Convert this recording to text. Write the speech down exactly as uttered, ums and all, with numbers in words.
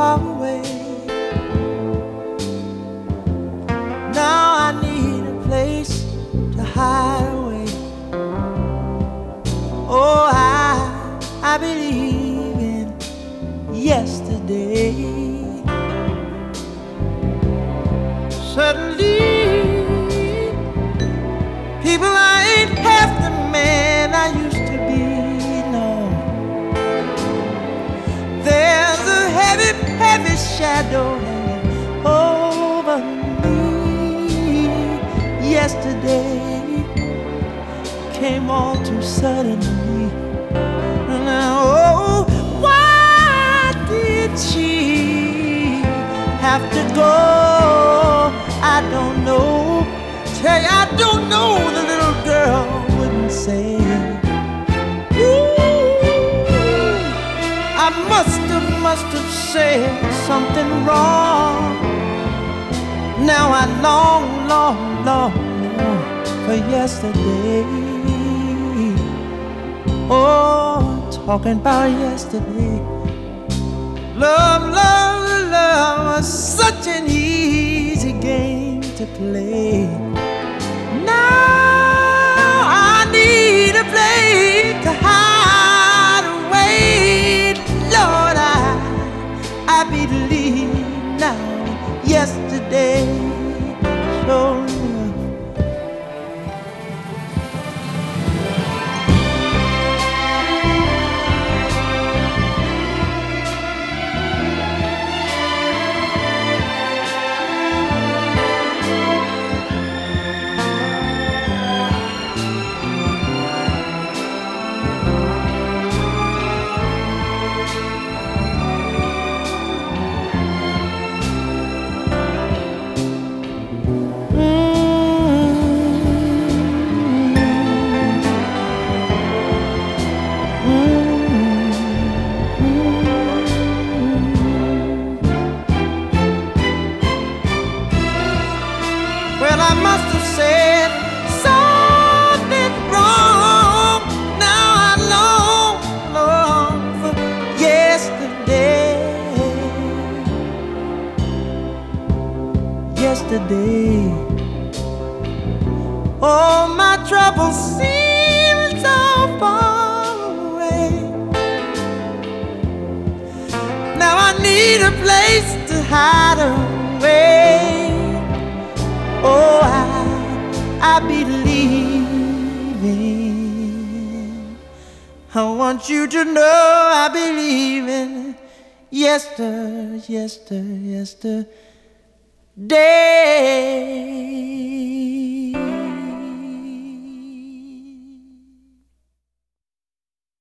far away. Now I need a place to hide away. Oh, I, I believe in yesterday. Suddenly, people, I ain't half the man I used to be, no. There's a heavy, heavy shadow hanging over me. Yesterday came all too suddenly. Now, oh, why did she have to go? I don't know. Tell you, I don't know, the little girl wouldn't say. Ooh, I must have, must have said something wrong. Now I long, long, long, long for yesterday. Oh, talking about yesterday. Love, love, love was such an easy game to play. Now I need a place to hide away. Lord, I, I believe now yesterday. Sure enough. Well, I must have said something wrong. Now I long, long for yesterday. Yesterday. Oh, my troubles seem so far away. Now I need a place to hide away. Oh, I, I believe in. I want you to know I believe in yester, yester, yesterday.